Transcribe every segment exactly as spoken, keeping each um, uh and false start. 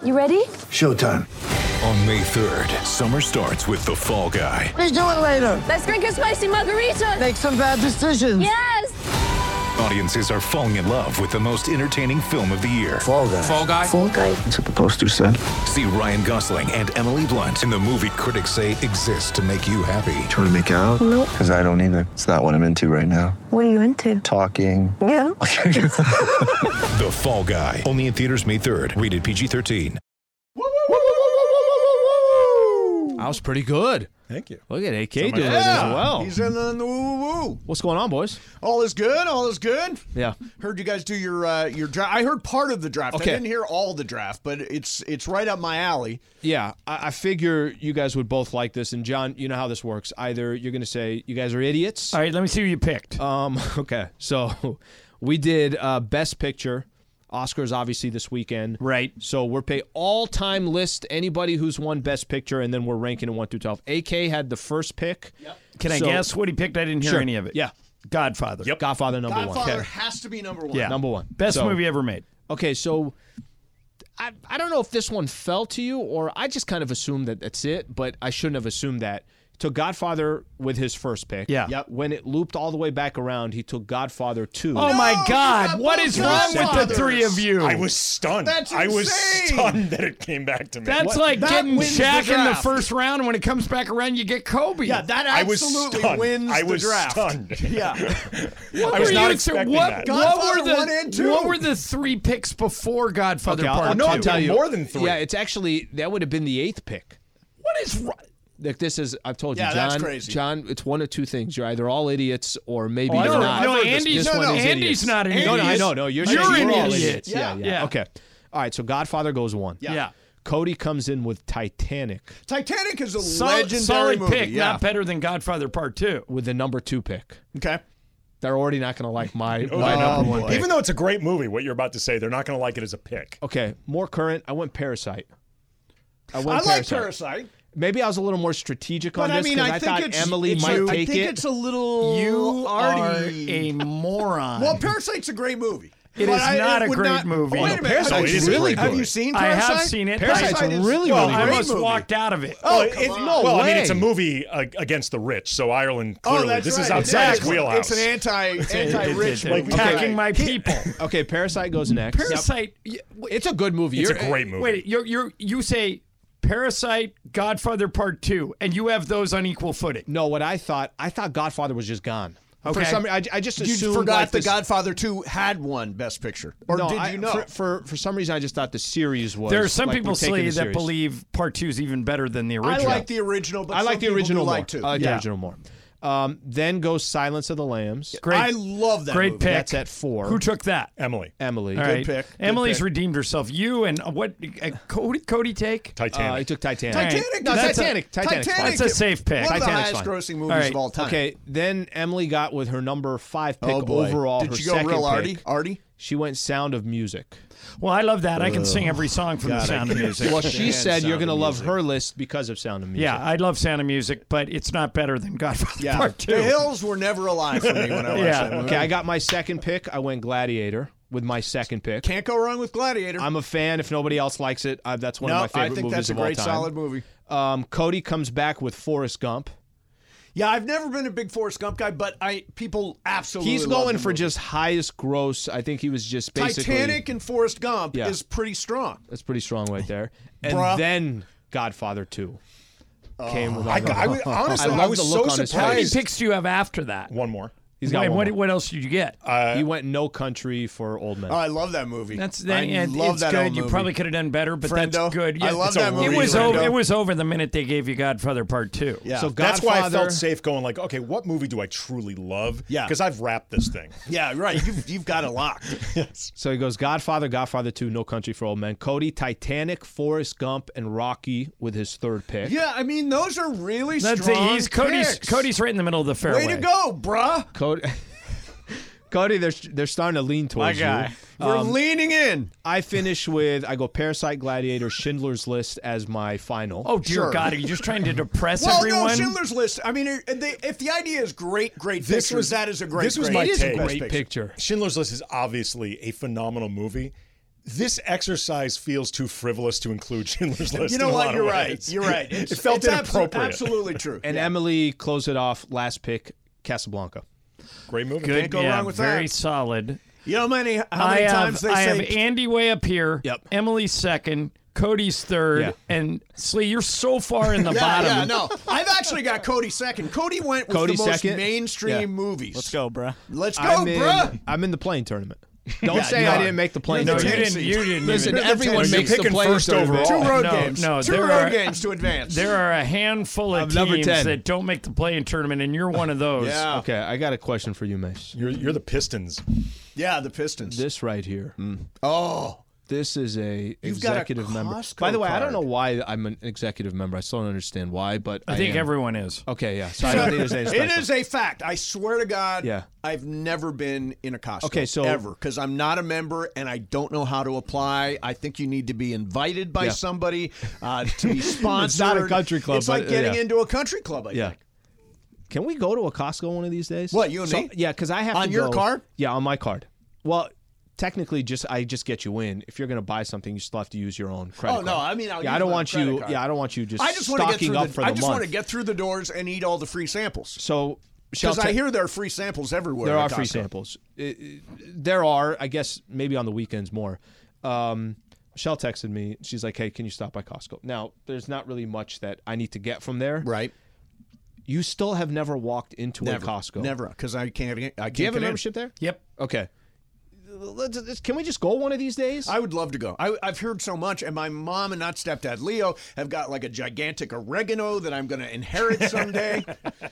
You ready? Showtime. On May third, summer starts with The Fall Guy. Let's do it later. Let's drink a spicy margarita. Make some bad decisions. Yes. Audiences are falling in love with the most entertaining film of the year. Fall Guy. Fall Guy? Fall Guy. That's what the poster said. See Ryan Gosling and Emily Blunt in the movie critics say exists to make you happy. Trying to make it out? Nope. Because I don't either. It's not what I'm into right now. What are you into? Talking. Yeah. The Fall Guy. Only in theaters May third. Rated P G thirteen. That was pretty good. Thank you. Look at A K So doing it yeah, as well. He's in the, the woo woo. What's going on, boys? All is good. All is good. Yeah. Heard you guys do your uh, your draft. I heard part of the draft. Okay. I didn't hear all the draft, but it's it's right up my alley. Yeah, I, I figure you guys would both like this. And John, you know how this works. Either you're going to say you guys are idiots. All right, let me see who you picked. Um. Okay, so we did uh, Best Picture. Oscars obviously this weekend. Right. So we're pay all-time list anybody who's won Best Picture, and then we're ranking in one through twelve. A K had the first pick. Yep. Can I So- guess what he picked? I didn't hear Sure. any of it. Yeah. Godfather. Yep. Godfather number Godfather one. has to be number one. Yeah. Number one. Best So- movie ever made. Okay, so I I don't know if this one fell to you, or I just kind of assumed that that's it, but I shouldn't have assumed that. Took Godfather with his first pick. Yeah. Yep. When it looped all the way back around, he took Godfather two. Oh, my you God. got What both is wrong with the Godfathers. three of you? I was stunned. That's I was insane. stunned that it came back to me. That's What? like That getting wins the Shaq in the draft. first round, and when it comes back around, you get Kobe. Yeah, that I was absolutely stunned. wins I the was draft. stunned. Yeah. What I was were not you- expecting what, that. What Godfather were the one and two. What were the three picks before Godfather Okay, I'll, Part I'll, Two? I'll tell you. more than three. Yeah, it's actually, that would have been the eighth pick. What is wrong? Like this is, I've told you, Yeah, John. that's crazy. John, it's one of two things. You're either all idiots or maybe Oh, I you're know. not. No, I've heard this. Andy's, This No, one no. is Andy's idiots. not an No, idiot. no, I know. No, you're, You're saying an we're all idiot. idiots. Yeah, yeah, Yeah. Okay. All right, so Godfather goes one. Yeah. Yeah. Cody comes in with Titanic Titanic is a Solid, legendary solid movie. pick, yeah. not better than Godfather Part Two. with the number two pick. Okay. They're already not going to like my, Oh, my no. number one boy. pick. Even though it's a great movie, what you're about to say, they're not going to like it as a pick. Okay, more current. I went Parasite. I I went like Parasite. Maybe I was a little more strategic But on I this mean, because I, I, think thought it's, Emily it's might a, take I think it. it's a little You are arty. a moron. Well, Parasite's a great movie. It But is I- not it a would great not- movie. Oh, wait a No, minute. Parasite have you is seen- really Have good. you seen I Parasite? have seen it. Parasite's I, really, well, really I good. almost movie. walked out of it. Oh, Well, come it- on. No well, I mean, way. it's a movie uh, against the rich, so Ireland clearly Oh, that's this right. is outside It's his wheelhouse. It's an anti anti-rich Like movie. attacking Right. my people. Okay, Parasite goes next. Parasite. y- It's a good movie. It's a You're- great movie. Wait, you're, you're, you say Parasite, Godfather Part Two, and you have those on equal footing. No, what I thought, I thought Godfather was just gone. For Okay. some, I, I just You assumed forgot like The this- Godfather two had won Best Picture. Or no, did I- you know? For, for for some reason, I just thought the series was. There are some like, people we're taking say the that series. believe Part Two is even better than the I original. like the original, but I like some the people original do more. like too. I like Yeah. the original more. Um, then goes Silence of the Lambs. Great, I love that great movie. pick. That's at four. Who took that? Emily. Emily. All right. pick, good Emily's pick. redeemed herself. You and uh, what? Uh, Cody, Cody take? Titanic. Uh, he took Titanic. Titanic. No, that's Titanic. A, Titanic's fine. That's a safe pick. One of the Titanic's highest fine. grossing movies All right. of all time. Okay, then Emily got with her number five pick Oh boy. overall. Did her you go second real pick. arty? Arty? She went Sound of Music. Well, I love that. I can sing every song from The Sound of Music. Well, she And said you're Sound going to of love Music. her list because of Sound of Music. Yeah, I love Sound of Music, but it's not better than Godfather Yeah. Part Two. The Hills were never alive for me when I watched Yeah. that movie. Okay, I got my second pick. I went Gladiator with my second pick. Can't go wrong with Gladiator. I'm a fan. If nobody else likes it, uh, that's one no, of my favorite I think movies that's a of all great, time. solid movie. Um, Cody comes back with Forrest Gump. Yeah, I've never been a big Forrest Gump guy, but I people absolutely He's love going the for movie. just highest gross. I think he was just basically Titanic and Forrest Gump Yeah. is pretty strong. That's pretty strong right there. And Bruh. then Godfather two came with. I, I, was- honestly, I I, love was the so look on his How many face. surprised. picks do you have after that? One more. He's got Wait, one what, more. what else did you get? Uh, He went No Country for Old Men. Oh, I love that movie. That's I that, and love it's that good. old You movie. probably could have done better, but Friendo. that's good. I love It's a that movie. It was Friendo. over. It was over the minute they gave you Godfather Part Two. Yeah. So That's why I Godfather- felt safe going like, okay, what movie do I truly love? Yeah. Because I've wrapped this thing. Yeah, right. You've, you've got it locked. Yes. So he goes Godfather, Godfather two, No Country for Old Men. Cody, Titanic, Forrest Gump, and Rocky with his third pick. Yeah, I mean, those are really That's strong it. He's Cody's. picks. Cody's right in the middle of the fairway. Way to go, bruh. Cody, Cody, they're they're starting to lean towards you. We're Um, leaning in. I finish with I go Parasite, Gladiator, Schindler's List as my final. Oh dear Sure. God! Are you just trying to depress Well, everyone? no, Schindler's List. I mean, if, they, if the idea is great, great This pictures, was- that is a great. this was great my it is a take. best great picture. picture. Schindler's List is obviously a phenomenal movie. This exercise feels too frivolous to include Schindler's List. You know in a what? lot You're of right. ways. You're right. It It's, felt it's abso- inappropriate. absolutely true. And Yeah. Emily closed it off. Last pick, Casablanca. Great movie. Can't go yeah, wrong with very that. solid. You know how many, how I many have, times they I say have Andy way up here. Yep. Emily second. Cody's third. Yeah. And Slee, you're so far in the yeah, bottom. yeah, no. I've actually got Cody second. Cody went with Cody the most second? mainstream Yeah. movies. Let's go, bruh. Let's go, I'm in, bruh. I'm in the playing tournament. Don't Yeah, say you I are. didn't make the playing You're No, the you tournament. tenth didn't. seed. You didn't. Listen, even. everyone You're makes the picking playing first tournament. overall. Two road No, games. no, Two there road are- games to advance. There are a handful of I'm number teams ten. that don't make the play-in tournament, and you're one of those. yeah. Okay, I got a question for you, Mace. You're, you're the Pistons. Yeah, the Pistons. This right here. oh. This is a You've got a executive member. Costco By the way, I don't know card. why I'm an executive member. I still don't understand why, but I think am. everyone is. Okay, yeah. So I don't think there's anything It special. is a fact. I swear to God, Yeah. I've never been in a Costco. Okay, so- ever, because I'm not a member and I don't know how to apply. I think you need to be invited by Yeah. somebody uh, to be sponsored. It's not a country club, It's like but, uh, getting yeah. into a country club. I Yeah. think. Can we go to a Costco one of these days? What, you and So- me? Yeah, because I have On to your go- card? Yeah, on my card. Well, technically, just I just get you in. If you're going to buy something, you still have to use your own credit. Oh no, card. I mean, I'll yeah, use I don't my want credit you. card. Yeah, I don't want you just. I just want to get stocking through up the. for the I just month. want to get through the doors and eat all the free samples. So, Michelle, Because I te- hear there are free samples everywhere. there at are free Costco. samples. It- it- there are, I guess, maybe on the weekends more. Um, Michelle texted me. She's like, "Hey, can you stop by Costco?" Now, there's not really much that I need to get from there. Right. You still have never walked into Never. a Costco. Never, because I can't. I can't Do you have a get in. membership there? Yep. Okay. Let's, let's- can we just go one of these days? I would love to go. I, I've heard so much, and my mom and not stepdad Leo have got like a gigantic oregano that I'm going to inherit someday.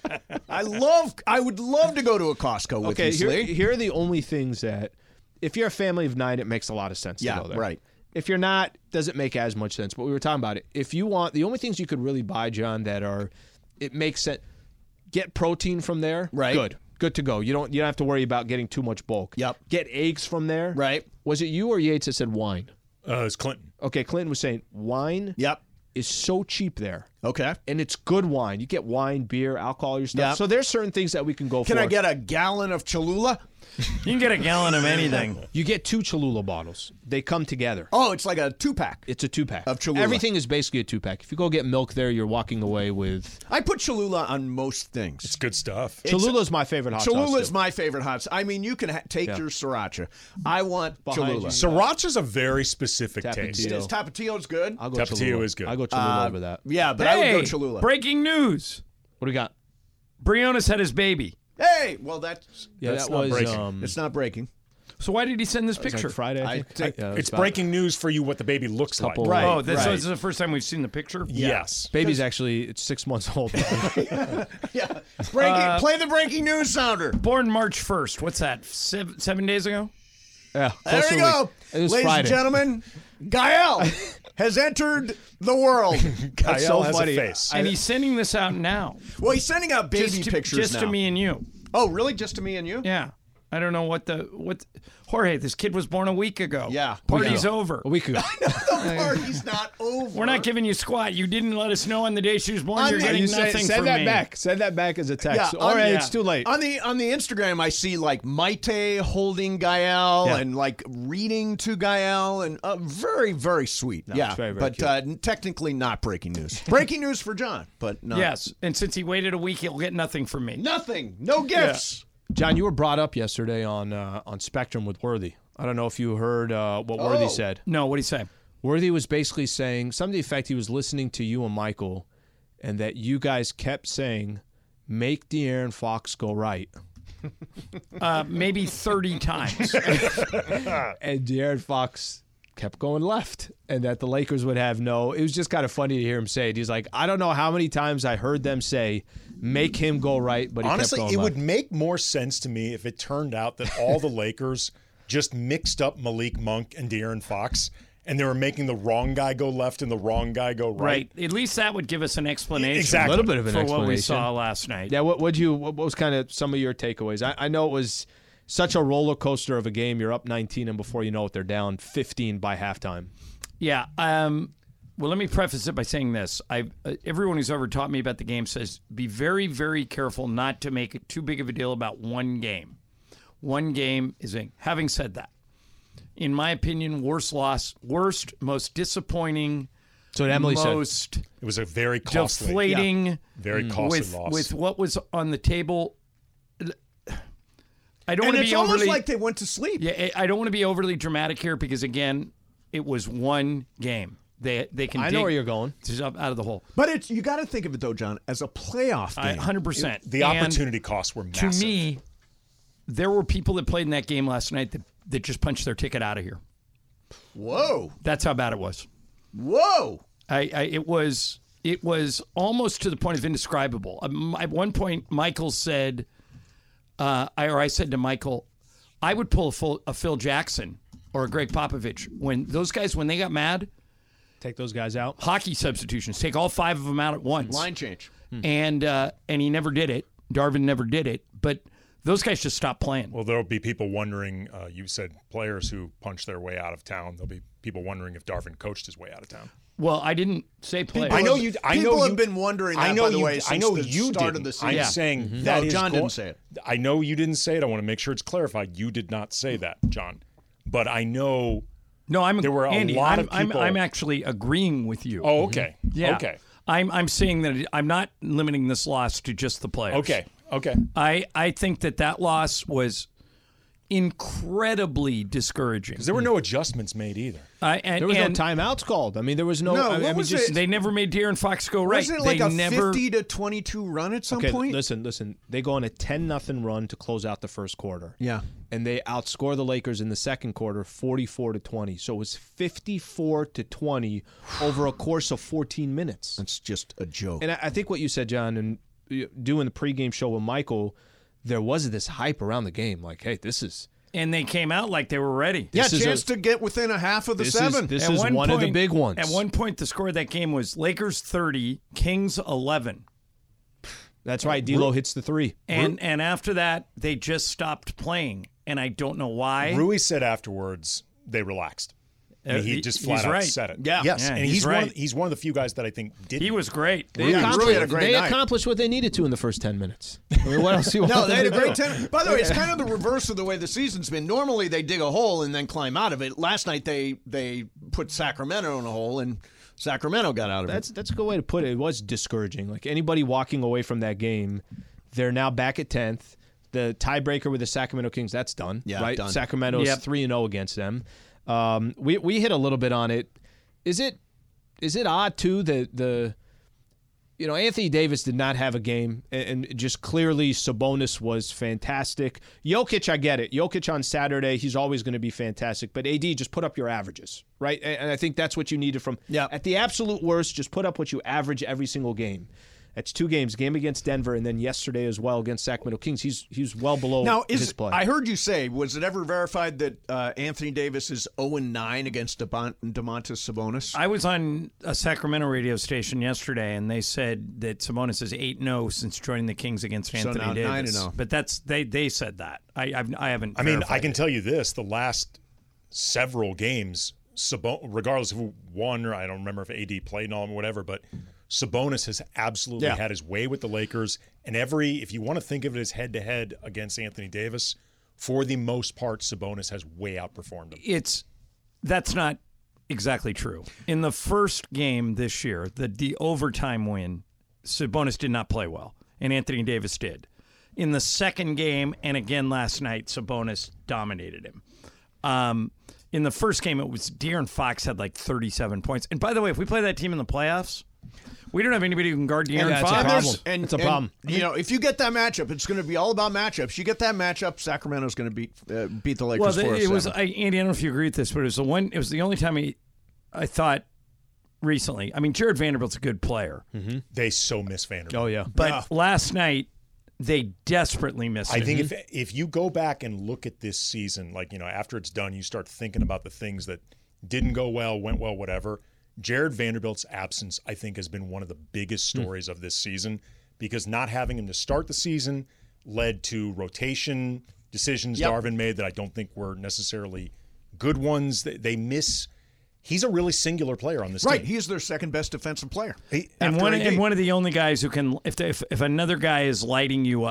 I love. I would love to go to a Costco with okay, you, here, Slee. here are the only things that, if you're a family of nine, it makes a lot of sense Yeah, to go there. right. If you're not, doesn't make as much sense. But we were talking about it. If you want, the only things you could really buy, John, that are, it makes sense. Get protein from there. Right. Good. Good to go. You don't. You don't have to worry about getting too much bulk. Yep. Get eggs from there. Right. Was it you or Yates that said wine? Uh, it's Clinton. Okay, Clinton was saying wine Yep. is so cheap there. Okay. And it's good wine. You get wine, beer, alcohol, your stuff. Yep. So there's certain things that we can go Can for. I get a gallon of Cholula? You can get a gallon of anything. You get two Cholula bottles. They come together. Oh, it's like a two pack. It's a two pack Of Cholula. Everything is basically a two pack. If you go get milk there, you're walking away with I put Cholula on most things. It's good stuff. Cholula's my favorite hot sauce. Cholula's too. my favorite hot sauce. I mean, you can ha- take Yeah. your sriracha. I want Behind Cholula. you. Sriracha's a very specific Tapatio. taste. Is Tapatio's good? I'll go Tapatio Cholula. is good. I go Cholula Uh, over that. Yeah, but I Hey, would go Cholula. breaking news. What do we got? Briones had his baby. Hey, well, that's Yeah, That's that not was breaking. um, it's not breaking. So why did he send this it was picture? like Friday. I I think. think- Yeah, it was It's about- breaking news for you what the baby looks Couple- like. Right. Oh, that's, so right. this is the first time we've seen the picture? Yes. Baby's actually it's six months old. Yeah. Breaking, Uh, play the breaking news sounder. Born March first. What's that? Seven, seven days ago? yeah, There close to you a go. week. It was Ladies Friday. and gentlemen, Gael has entered the world. Gael so has funny. a face. And he's sending this out now. Well, he's sending out baby just to, pictures just now. to me and you. Oh, really? Just to me and you? Yeah. I don't know what the what Jorge, this kid was born a week ago. Yeah. Party's Yeah. over. A week ago. The party's not over. We're not giving you squat. You didn't let us know on the day she was born. I You're mean, getting you say, nothing send from that me. back. Send that back as a text. Yeah, or on- hey, yeah. it's too late. On the on the Instagram, I see like Maite holding Gael Yeah. and like reading to Gael and uh, very very sweet. yeah, it's very, very but cute. uh, technically not breaking news. Breaking news for John, but not. Yes. And since he waited a week, he'll get nothing from me. nothing, no gifts. John, you were brought up yesterday on uh, on Spectrum with Worthy. I don't know if you heard uh, what Worthy Oh. said. No, what do you say? Worthy was basically saying something to the effect he was listening to you and Michael, and that you guys kept saying, "Make De'Aaron Fox go right," Uh, maybe thirty times. and De'Aaron Fox kept going left, and that the Lakers would have no. It was just kind of funny to hear him say it. He's like, I don't know how many times I heard them say, "Make him go right," but he Honestly, kept it going would left. make more sense to me if it turned out that all the Lakers just mixed up Malik Monk and De'Aaron Fox, and they were making the wrong guy go left and the wrong guy go right. Right. At least that would give us an explanation. Exactly. A little bit of an for explanation. what we saw last night. Yeah, what would you? What was kind of some of your takeaways? I, I know it was such a roller coaster of a game. You're up nineteen, and before you know it, they're down fifteen by halftime. Yeah. Um, well, let me preface it by saying this. I uh, everyone who's ever taught me about the game says be very, very careful not to make it too big of a deal about one game. One game is a. Having said that, in my opinion, worst loss, worst, most disappointing. So Emily most said it was a very costly, deflating, yeah. very costly with, loss with what was on the table. I don't and want to it's be almost overly, like they went to sleep. Yeah, I don't want to be overly dramatic here because again, it was one game. They they can. I dig know where you're going. Up out of the hole. But it's you got to think of it though, John, as a playoff game. one hundred percent. The And opportunity costs were massive. To me, there were people that played in that game last night that, that just punched their ticket out of here. Whoa! That's how bad it was. Whoa! I, I it was it was almost to the point of indescribable. Um, at one point, Michael said, uh, I, or I said to Michael, I would pull a, full, a Phil Jackson or a Greg Popovich when those guys when they got mad. Take those guys out. Hockey substitutions. Take all five of them out at once. Line change. Hmm. And uh, and he never did it. Darvin never did it. But those guys just stopped playing. Well, there'll be people wondering, uh, you said players who punched their way out of town. There'll be people wondering if Darvin coached his way out of town. Well, I didn't say players. I know you. I People know have you, been wondering that, I know by the you, way, I since know the you start didn't. of the season. I'm Yeah. saying Mm-hmm. that No, is John go- didn't say it. I know you didn't say it. I want to make sure it's clarified. You did not say that, John. But I know. No, I'm There were a Andy, lot I'm, of people- I'm, I'm actually agreeing with you. Oh, okay. Yeah. Okay. I'm I'm saying that I'm not limiting this loss to just the players. Okay. Okay. I, I think that that loss was incredibly discouraging. Because there were no adjustments made either. I, and, There was and no timeouts called. I mean, there was no. No, I, what I mean, was just, it? They never made De'Aaron Fox go right. Wasn't it like they a never, fifty to twenty-two run at some Okay, point? listen, listen. They go on a ten nothing run to close out the first quarter. Yeah. And they outscore the Lakers in the second quarter forty-four to twenty. So it was fifty-four to twenty over a course of fourteen minutes. That's just a joke. And I, I think what you said, John, and uh, doing the pregame show with Michael, there was this hype around the game. Like, hey, this is and they came out like they were ready. yeah, this is chance a- to get within a half of the this seven. is this At is one, of the point- big ones. At one point, the score of that game was Lakers thirty, Kings eleven. That's right. D'Lo hits the three. And and after that, they just stopped playing. And I don't know why. Rui said afterwards they relaxed. I mean, Uh, he he- just he's flat out right. said it. Yeah. Yes, Yeah, and he's he's, one. right. Of, he's one of the few guys that I think did. He was great. They, Yeah, accomplished, really had a great they night. accomplished what they needed to in the first ten minutes. I mean, what else do you want No, they them had a to great do? ten. By the way, it's kind of the reverse of the way the season's been. Normally, they dig a hole and then climb out of it. Last night, they they put Sacramento in a hole, and Sacramento got out of That's it. that's a good way to put it. It was discouraging. Like anybody walking away from that game, they're now back at tenth. The tiebreaker with the Sacramento Kings, that's done. Yeah, right. done. Sacramento's Yep. three and zero against them. Um, we we hit a little bit on it. Is it is it odd too that the you know Anthony Davis did not have a game and, and just clearly Sabonis was fantastic. Jokic, I get it. Jokic on Saturday, he's always going to be fantastic. But A D, just put up your averages, right? And, and I think that's what you needed from. Yeah. At the absolute worst, just put up what you average every single game. That's two games, game against Denver, and then yesterday as well against Sacramento Kings. He's he's well below Now, is his play. I heard you say, was it ever verified that uh, Anthony Davis is zero and nine against DeMont- DeMontis Sabonis? I was on a Sacramento radio station yesterday, and they said that Sabonis is eight and oh since joining the Kings against So Anthony now Davis. nine and oh. But that's they they said that. I I've, I haven't. I mean, I verified can it. tell you this: the last several games, Sabon- regardless of who won, or I don't remember if A D played and all or whatever, but Sabonis has absolutely Yeah. had his way with the Lakers. And every, if you want to think of it as head to head against Anthony Davis, for the most part, Sabonis has way outperformed him. It's that's not exactly true. In the first game this year, the the overtime win, Sabonis did not play well, and Anthony Davis did. In the second game, and again last night, Sabonis dominated him. Um, in the first game, it was De'Aaron Fox had like thirty-seven points. And by the way, if we play that team in the playoffs, we don't have anybody who can guard De'Aaron that's a Fox. problem. There's- And, It's a and, problem. You know, if you get that matchup, it's going to be all about matchups. You get that matchup, Sacramento's going to beat uh, beat the Lakers Well, for the, a it was seven. I, Andy. I don't know if you agree with this, but it was the one. It was the only time I, I thought recently. I mean, Jared Vanderbilt's a good player, They so miss Vanderbilt. oh yeah, but Yeah. last night they desperately missed I him. think if if you go back and look at this season, like, you know, after it's done, you start thinking about the things that didn't go well, went well, whatever. Jared Vanderbilt's absence, I think, has been one of the biggest stories of this season, because not having him to start the season led to rotation decisions Yep. Darvin made that I don't think were necessarily good ones. They, they miss. He's a really singular player on this right. team. He's their second best defensive player. He- and after one A D. and one of the only guys who can, if they, if if another guy is lighting you up,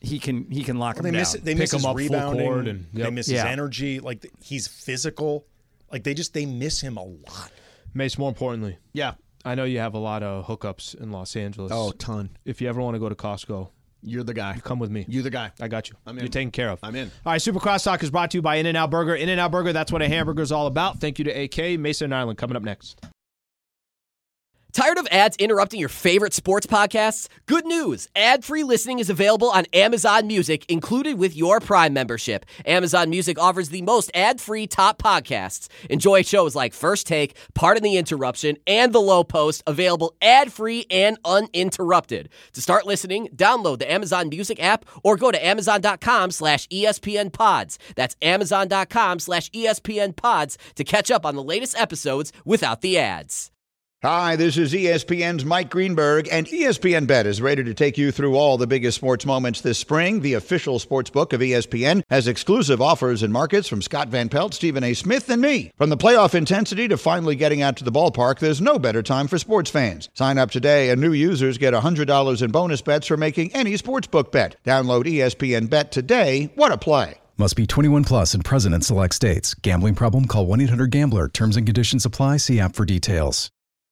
he can he can lock Well, him they down. miss they Pick miss him his up full rebounding. court and- They yep. miss Yeah. his energy. Like th- he's physical. Like they just they miss him a lot. Mace, more importantly, Yeah. I know you have a lot of hookups in Los Angeles. Oh, ton. If you ever want to go to Costco, You're the guy. come with me. You're the guy. I got you. I'm in. You're taken care of. I'm in. All right, Super Crosstalk is brought to you by In-N-Out Burger. In-N-Out Burger, that's what a hamburger is all about. Thank you to A K. Mason and Ireland coming up next. Tired of ads interrupting your favorite sports podcasts? Good news. Ad-free listening is available on Amazon Music, included with your Prime membership. Amazon Music offers the most ad-free top podcasts. Enjoy shows like First Take, Pardon the Interruption, and The Low Post, available ad-free and uninterrupted. To start listening, download the Amazon Music app or go to amazon.com slash ESPN pods. That's amazon.com slash ESPN pods to catch up on the latest episodes without the ads. Hi, this is E S P N's Mike Greenberg, and E S P N Bet is ready to take you through all the biggest sports moments this spring. The official sports book of E S P N has exclusive offers and markets from Scott Van Pelt, Stephen A. Smith, and me. From the playoff intensity to finally getting out to the ballpark, there's no better time for sports fans. Sign up today, and new users get one hundred dollars in bonus bets for making any sportsbook bet. Download E S P N Bet today. What a play. Must be twenty-one plus and present in select states. Gambling problem? Call one eight hundred gambler. Terms and conditions apply. See app for details.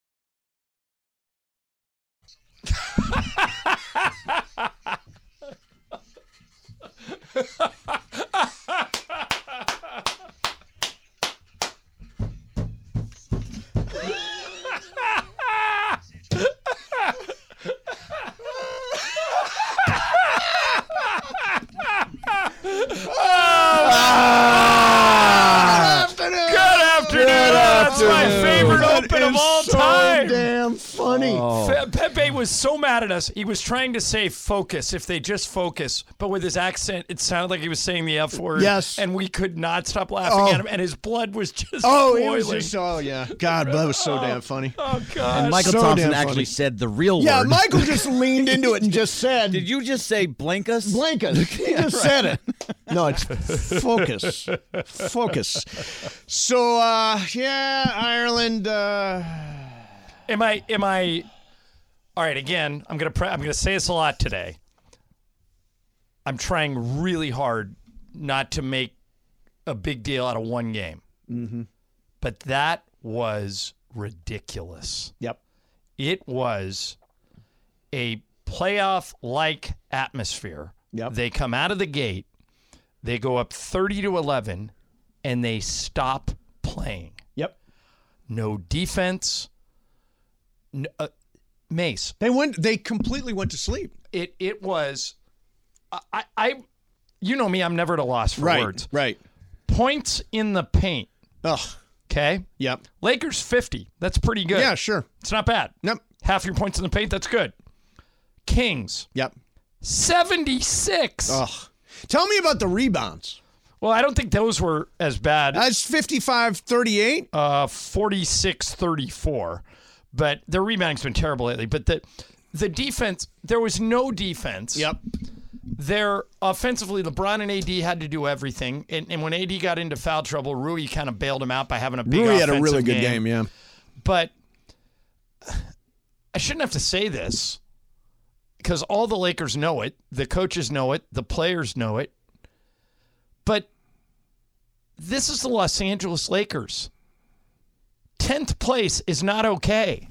That's my favorite open of all so time. damn funny. Fe- Pepe was so mad at us. He was trying to say focus, if they just focus. But with his accent, it sounded like he was saying the F word. Yes. And we could not stop laughing Oh. at him. And his blood was just Oh, boiling. it was just, oh, yeah. God, that was so damn funny. Oh, God. And Michael So Thompson damn actually funny. said the real Yeah, word. Michael just leaned into it and just said, Did you just say blank us? blank us. He just said it. No, it's focus. Focus. So, uh, yeah, Ireland. Uh, Am I? Am I? All right. Again, I'm gonna. Pre- I'm gonna say this a lot today. I'm trying really hard not to make a big deal out of one game, mm-hmm. but that was ridiculous. Yep. It was a playoff-like atmosphere. Yep. They come out of the gate, they go up thirty to eleven, and they stop playing. Yep. No defense. No, uh, Mace. They went. They completely went to sleep. It it was. I I, you know me. I'm never at a loss for Right. words. Right. Points in the paint. Ugh. Okay. Yep. Lakers fifty. That's pretty good. Yeah. Sure. It's not bad. Yep. Half your points in the paint. That's good. Kings. Yep. seventy-six. Ugh. Tell me about the rebounds. Well, I don't think those were as bad. That's fifty-five thirty-eight. Uh, forty-six thirty-four. But their rebounding's been terrible lately. But the the defense, there was no defense. Yep. They're offensively, LeBron and A D had to do everything. And, and when A D got into foul trouble, Rui kind of bailed him out by having a big Rui had a offensive really good game, yeah. But I shouldn't have to say this because all the Lakers know it. The coaches know it. The players know it. But this is the Los Angeles Lakers. tenth place is not okay.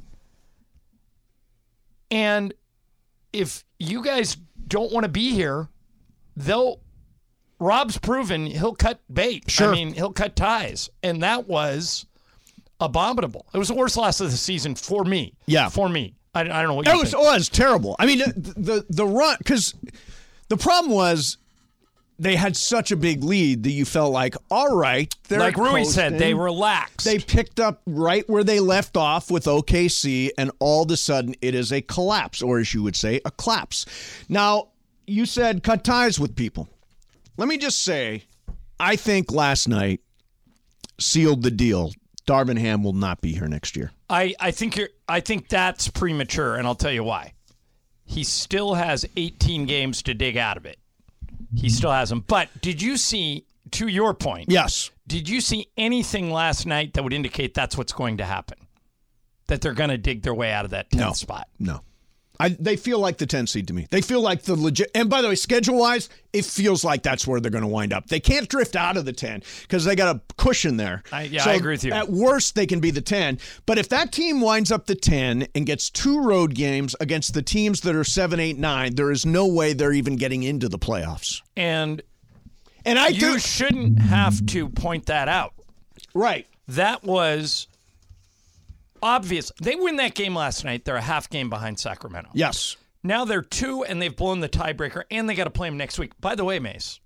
And if you guys don't want to be here, they'll Rob's proven he'll cut bait. Sure. I mean, he'll cut ties. And that was abominable. It was the worst loss of the season for me. Yeah. For me. I, I don't know what It you was, think. oh, it was terrible. I mean, the the, the run, because the problem was they had such a big lead that you felt like, all right, they're Like Rui said, coasting. they relaxed. They picked up right where they left off with O K C, and all of a sudden it is a collapse, or as you would say, a collapse. Now, you said cut ties with people. Let me just say, I think last night sealed the deal. Darvin Ham will not be here next year. I, I think you're I think that's premature, and I'll tell you why. He still has eighteen games to dig out of it. He still has them. But did you see, to your point, Yes. did you see anything last night that would indicate that's what's going to happen? That they're going to dig their way out of that tenth No. spot? No. I, they feel like the ten seed to me. They feel like the legit. And by the way, schedule wise, it feels like that's where they're going to wind up. They can't drift out of the ten because they got a cushion there. I, yeah, so I agree with you. At worst, they can be the ten. But if that team winds up the ten and gets two road games against the teams that are seven, eight, nine, there is no way they're even getting into the playoffs. And and I you do, shouldn't have to point that out. Right. That was obvious. They win that game last night. They're a half game behind Sacramento. Yes. Now they're two, and they've blown the tiebreaker, and they got to play them next week. By the way, Mace,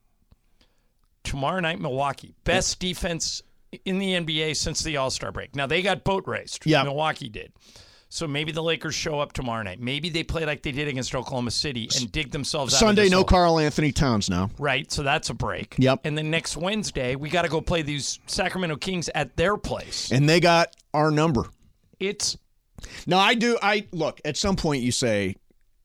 tomorrow night, Milwaukee. Best defense in the N B A since the All-Star break. Now, they got boat raced. Yeah. Milwaukee did. So maybe the Lakers show up tomorrow night. Maybe they play like they did against Oklahoma City and dig themselves out Sunday, of this no hole. Karl Anthony Towns now. Right, so that's a break. Yep. And then next Wednesday, we got to go play these Sacramento Kings at their place. And they got our number. It's now I do I look at some point you say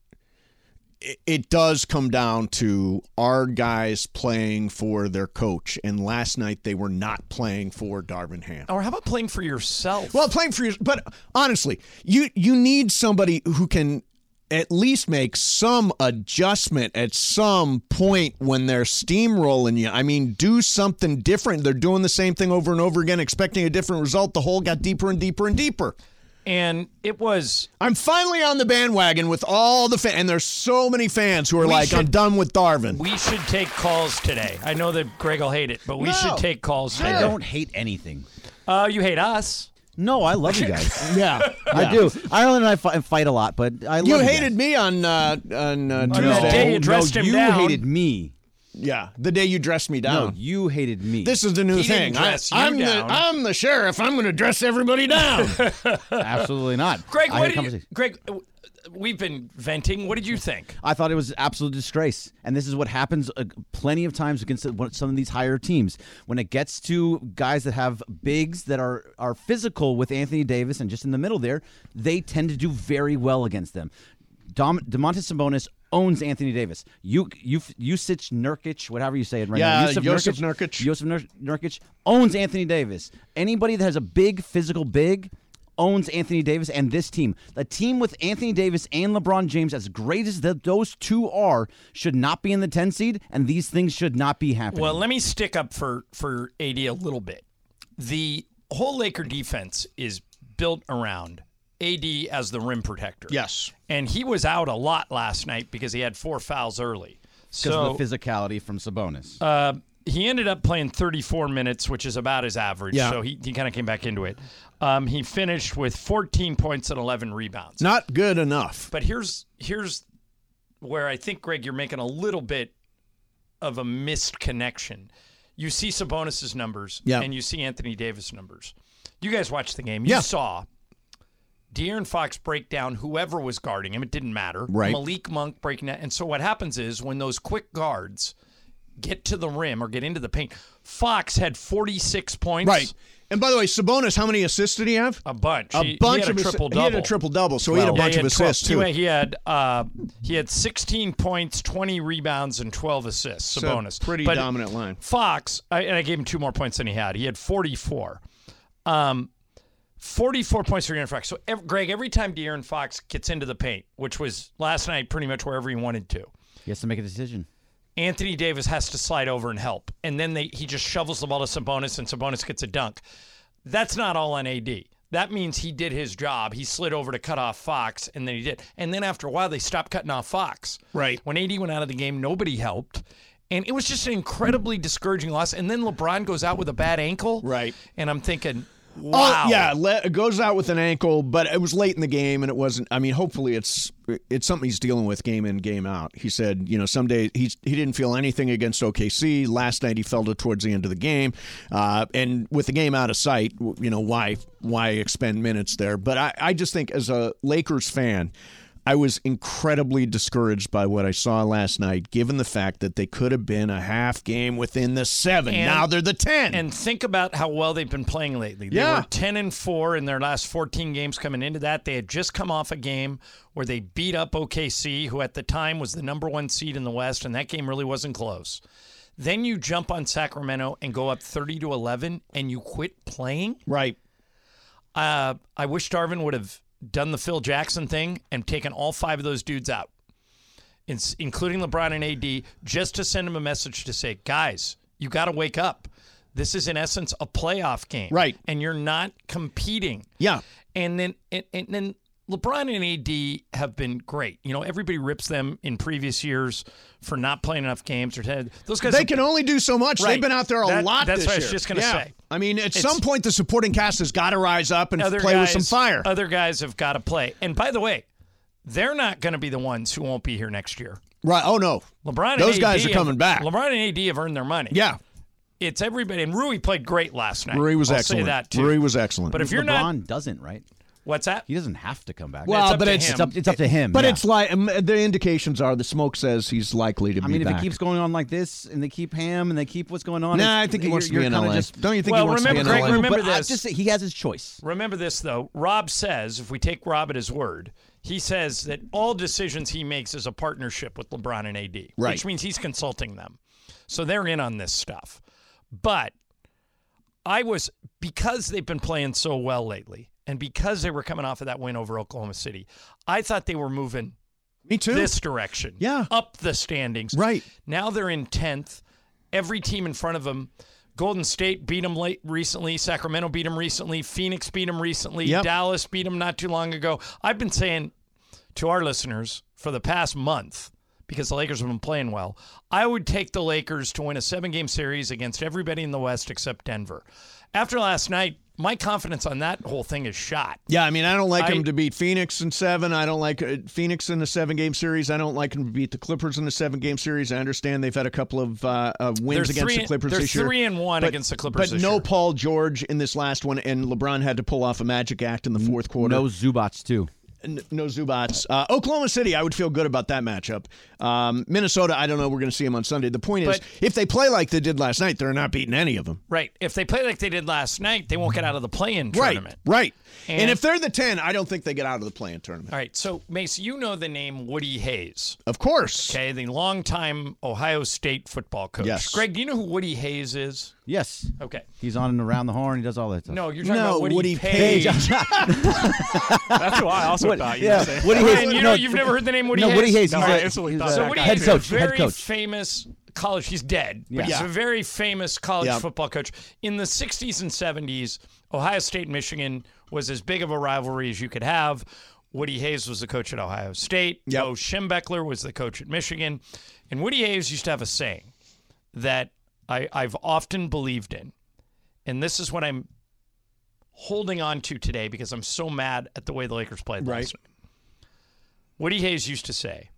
it, it does come down to our guys playing for their coach, and last night they were not playing for Darvin Ham. Or how about playing for yourself? Well, playing for you, but honestly, you you need somebody who can at least make some adjustment at some point when they're steamrolling you. I mean, do something different. They're doing the same thing over and over again, expecting a different result. The hole got deeper and deeper and deeper. And it was... I'm finally on the bandwagon with all the fans. And there's so many fans who are We like, should- I'm done with Darvin. We should take calls today. I know that Greg will hate it, but we No. should take calls I today. don't hate anything. Uh, you hate us. No, I love you guys. yeah, I yeah. do. Ireland and I fi- fight a lot, but I love You you hated guys. me on uh, on uh, the Tuesday. day you dressed no, him you down. hated me. Yeah, the day you dressed me No, down. you hated me. This is the new He thing. didn't dress I, you I'm down. the I'm the sheriff. I'm going to dress everybody down. Absolutely not. Greg, I what had a did you, conversation. Greg, uh, we've been venting. What did you think? I thought it was an absolute disgrace. And this is what happens uh, plenty of times against uh, some of these higher teams. When it gets to guys that have bigs that are, are physical with Anthony Davis and just in the middle there, they tend to do very well against them. Dom, Domantas Sabonis owns Anthony Davis. You, you, Jusuf Nurkic, whatever you say it right Yeah, now. Jusuf Nurkic. Jusuf Nur- Nurkic owns Anthony Davis. Anybody that has a big physical big owns Anthony Davis and this team. The team with Anthony Davis and LeBron James, as great as the, those two are, should not be in the ten seed, and these things should not be happening. Well, let me stick up for, for A D a little bit. The whole Laker defense is built around A D as the rim protector. Yes. And he was out a lot last night because he had four fouls early. because So of the physicality from Sabonis. uh, he ended up playing thirty-four minutes, which is about his average. Yeah. So he, he kind of came back into it. Um, he finished with fourteen points and eleven rebounds. Not good enough. But here's here's where I think, Greg, you're making a little bit of a missed connection. You see Sabonis' numbers, Yeah. and you see Anthony Davis' numbers. You guys watched the game. You Yeah. saw De'Aaron Fox break down whoever was guarding him. It didn't matter. Right. Malik Monk breaking that. And so what happens is when those quick guards get to the rim or get into the paint, Fox had forty-six points. Right. And by the way, Sabonis, how many assists did he have? A bunch. A He- he bunch had of a assi- triple-double. He had a triple double, so he had a Yeah, bunch he of had twelve assists too. He had uh, he had sixteen points, twenty rebounds, and twelve assists. So, Sabonis, pretty But dominant line. Fox, I, and I gave him two more points than he had. He had forty-four. Um, forty-four points for De'Aaron Fox. So, ev- Greg, every time De'Aaron Fox gets into the paint, which was last night pretty much wherever he wanted to, He has to make a decision. Anthony Davis has to slide over and help. And then they he just shovels the ball to Sabonis, and Sabonis gets a dunk. That's not all on A D. That means he did his job. He slid over to cut off Fox, and then he did. And then after a while, they stopped cutting off Fox. Right. When A D went out of the game, nobody helped. And it was just an incredibly discouraging loss. And then LeBron goes out with a bad ankle. Right. And I'm thinking, wow. Oh, yeah, le- it goes out with an ankle, but it was late in the game, and it wasn't. I mean, hopefully, it's it's something he's dealing with game in, game out. He said, you know, some days he's, he didn't feel anything against O K C. Last night he felt it towards the end of the game, uh, and with the game out of sight, you know, why why expend minutes there? But I, I just think as a Lakers fan, I was incredibly discouraged by what I saw last night, given the fact that they could have been a half game within the seven. And- now they're the ten. And think about how well they've been playing lately. They Yeah. were ten and four in their last fourteen games coming into that. They had just come off a game where they beat up O K C, who at the time was the number one seed in the West, and that game really wasn't close. Then you jump on Sacramento and go up thirty to eleven, and you quit playing. Right. Uh, I wish Darvin would have done the Phil Jackson thing and taken all five of those dudes out, it's, including LeBron and A D, just to send them a message to say, guys, you got to wake up. This is, in essence, a playoff game. Right. And you're not competing. Yeah. And then and, and then LeBron and A D have been great. You know, everybody rips them in previous years for not playing enough games. Or those guys They have, can only do so much. Right. They've been out there a That- lot that's this what I year. was just gonna Yeah. say. I mean, at It's- some point, the supporting cast has got to rise up and other play guys, with some fire. Other guys have got to play. And by the way, they're not going to be the ones who won't be here next year. Right. Oh, no. LeBron and Those A D guys are have- coming back. LeBron and A D have earned their money. Yeah. It's everybody. And Rui played great last night. Rui was I'll excellent. Say that too. Rui was excellent. But if you're LeBron not, doesn't, right? What's that? He doesn't have to come back. Well, it's up but to it's him. It's up, it's up to him. But yeah. it's like um, the indications are the smoke says he's likely to I be mean, if back. it keeps going on like this, and they keep him, and they keep what's going on. Nah, it's- I think he you're- wants to be you're in kinda L A. Just, Don't you think Well, he wants remember, to be in Greg, L A? remember but I this. just say he has his choice. Remember this, though. Rob says, if we take Rob at his word, he says that all decisions he makes is a partnership with LeBron and A D, Right. which means he's consulting them. So they're in on this stuff. But I was, because they've been playing so well lately, and because they were coming off of that win over Oklahoma City, I thought they were moving Me too. this direction. Yeah. Up the standings. Right. Now they're in tenth. Every team in front of them. Golden State beat them late recently. Sacramento beat them recently. Phoenix beat them recently. Yep. Dallas beat them not too long ago. I've been saying to our listeners for the past month, because the Lakers have been playing well, I would take the Lakers to win a seven-game series against everybody in the West except Denver. After last night, my confidence on that whole thing is shot. Yeah, I mean, I don't like I- him to beat Phoenix in seven. I don't like uh, Phoenix in the seven-game series. I don't like him to beat the Clippers in the seven-game series. I understand they've had a couple of uh, uh, wins They're against three- the Clippers they're this year. three and one but, against the Clippers But this no year. Paul George in this last one, and LeBron had to pull off a magic act in the fourth quarter. No Zubats too. N- No Zubats. Uh, Oklahoma City, I would feel good about that matchup. Um, Minnesota, I don't know. We're going to see them on Sunday. The point is, But- if they play like they did last night, they're not beating any of them. Right. If they play like they did last night, they won't get out of the play-in Right, tournament. right. And, And- if they're the ten, I don't think they get out of the play-in tournament. All right. So, Mace, you know the name Woody Hayes. Of course. Okay, the longtime Ohio State football coach. Yes. Greg, do you know who Woody Hayes is? Yes. Okay. He's on and around the horn. He does all that stuff. No, you're talking No, about Woody, Woody Page. Page. That's who I also What- thought you yeah, were saying. Woody Ryan, Hayes. you no, know, you've never heard the name Woody no, Hayes? Woody Hayes. No, he's I a- instantly he's thought a So that Woody guy. head Hayes coach. is a very Head coach. famous college. He's dead, but Yeah. he's Yeah. a very famous college Yeah. football coach. In the sixties and seventies, Ohio State and Michigan was as big of a rivalry as you could have. Woody Hayes was the coach at Ohio State. Yep. Bo Schembechler was the coach at Michigan. And Woody Hayes used to have a saying that I, I've often believed in. And this is what I'm holding on to today because I'm so mad at the way the Lakers played Right. last night. Woody Hayes used to say,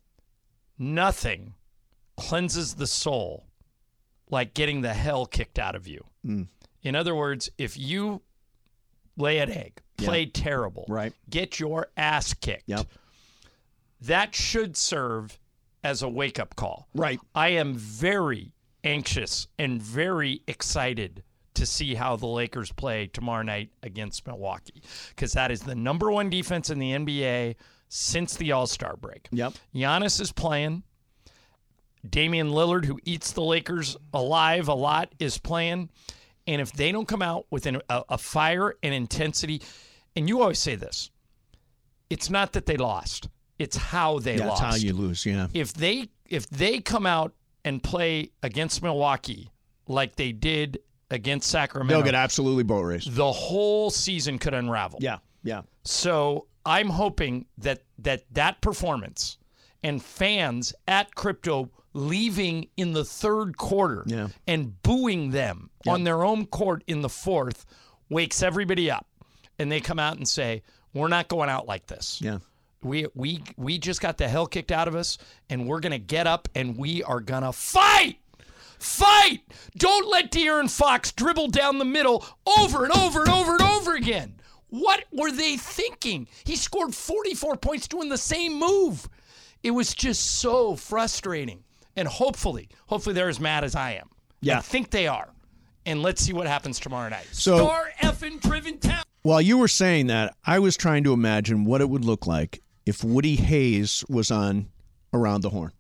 nothing cleanses the soul like getting the hell kicked out of you. Mm. In other words, if you lay an egg, play Yeah. terrible, Right. get your ass kicked, Yep. that should serve as a wake-up call. Right. I am very anxious and very excited to see how the Lakers play tomorrow night against Milwaukee because that is the number one defense in the N B A since the All-Star break. Yep. Giannis is playing. Damian Lillard, who eats the Lakers alive a lot, is playing. And if they don't come out with an, a, a fire and intensity, and you always say this, it's not that they lost. It's how they That's lost. how you lose, yeah. If they if they come out and play against Milwaukee like they did against Sacramento, They'll get absolutely boat raced. the whole season could unravel. Yeah, yeah. So I'm hoping that that that performance and fans at Crypto leaving in the third quarter Yeah. and booing them Yep. on their own court in the fourth wakes everybody up. And they come out and say, we're not going out like this. Yeah. We we we just got the hell kicked out of us, and we're gonna get up and we are gonna fight, fight. Don't let De'Aaron Fox dribble down the middle over and over and over and over again. What were they thinking? He scored forty-four points doing the same move. It was just so frustrating. And hopefully, hopefully they're as mad as I am. Yeah. I think they are. And let's see what happens tomorrow night. So- Star effing driven town. While you were saying that, I was trying to imagine what it would look like if Woody Hayes was on Around the Horn.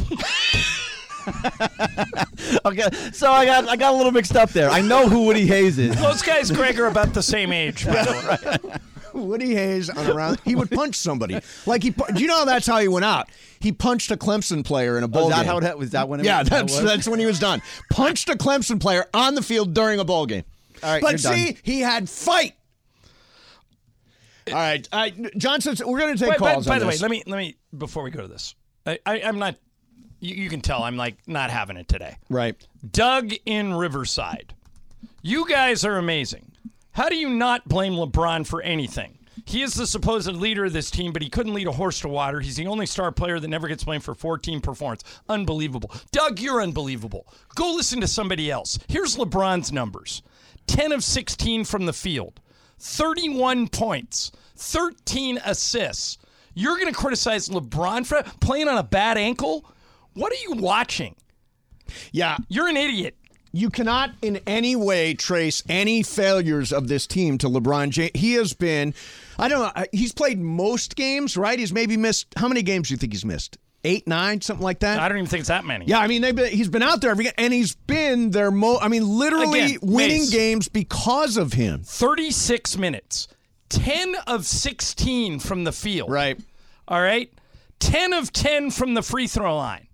Okay, so I got I got a little mixed up there. I know who Woody Hayes is. Those guys, Greg, are about the same age, by the way. Woody Hayes on a round. He would punch somebody. Like he. Do you know that's how he went out? He punched a Clemson player in a bowl Was that game. how it was? That when it yeah, was, that's that was? that's when he was done. Punched a Clemson player on the field during a bowl game. All right, but you're see, done. he had fight. All right, uh, Johnson. We're going to take Wait, calls. By, by on the way, this. let me let me before we go to this. I, I, I'm not. You, you can tell I'm like not having it today. Right. Doug in Riverside. You guys are amazing. How do you not blame LeBron for anything? He is the supposed leader of this team, but he couldn't lead a horse to water. He's the only star player that never gets blamed for fourteen performance. Unbelievable. Doug, you're unbelievable. Go listen to somebody else. Here's LeBron's numbers. ten of sixteen from the field. thirty-one points. thirteen assists. You're going to criticize LeBron for playing on a bad ankle? What are you watching? Yeah. You're an idiot. You cannot in any way trace any failures of this team to LeBron James. He has been, I don't know, he's played most games, right? He's maybe missed, how many games do you think he's missed? Eight, nine, something like that? I don't even think it's that many. Yeah, I mean, they've been, he's been out there every game, and he's been their mo. I mean, literally Again, winning Mace. games because of him. thirty-six minutes. ten of sixteen from the field. Right. All right? ten of ten from the free throw line.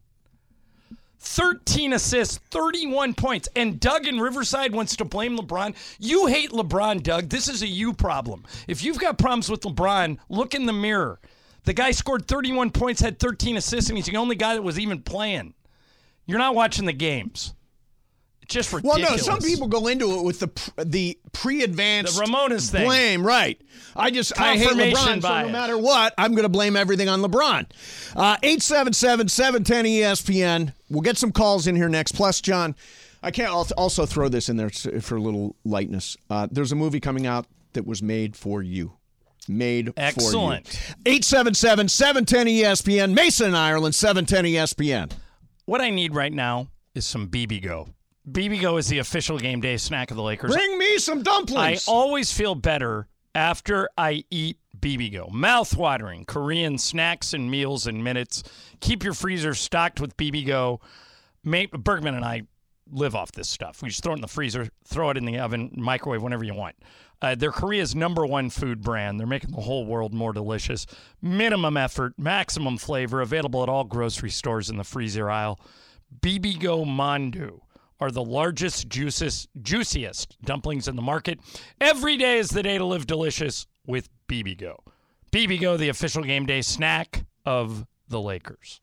thirteen assists, thirty-one points. And Doug in Riverside wants to blame LeBron. You hate LeBron, Doug. This is a you problem. If you've got problems with LeBron, look in the mirror. The guy scored thirty-one points, had thirteen assists, and he's the only guy that was even playing. You're not watching the games. It's just ridiculous. Well, no, some people go into it with the the pre-advanced The Ramones thing. blame, right? I just I hate Confirmation LeBron, so bias. no matter what, I'm going to blame everything on LeBron. Uh, eight seven seven, seven one zero, E S P N. We'll get some calls in here next. Plus, John, I can't al- also throw this in there for a little lightness. Uh, there's a movie coming out that was made for you. Made Excellent. for you. eight seven seven, seven one zero, E S P N. Mason in Ireland, seven one zero E S P N. What I need right now is some B B Go. B B Go is the official game day snack of the Lakers. Bring me some I dumplings. always feel better after I eat B B Go. Mouth-watering Korean snacks and meals in minutes. Keep your freezer stocked with B B Go. May- Bergman and I live off this stuff. We just throw it in the freezer, throw it in the oven, microwave whenever you want. Uh, they're Korea's number one food brand. They're making the whole world more delicious. Minimum effort, maximum flavor, available at all grocery stores in the freezer aisle. B B Go Mandu are the largest, juiciest, juiciest dumplings in the market. Every day is the day to live delicious with B B Go. B B Go, the official game day snack of the Lakers.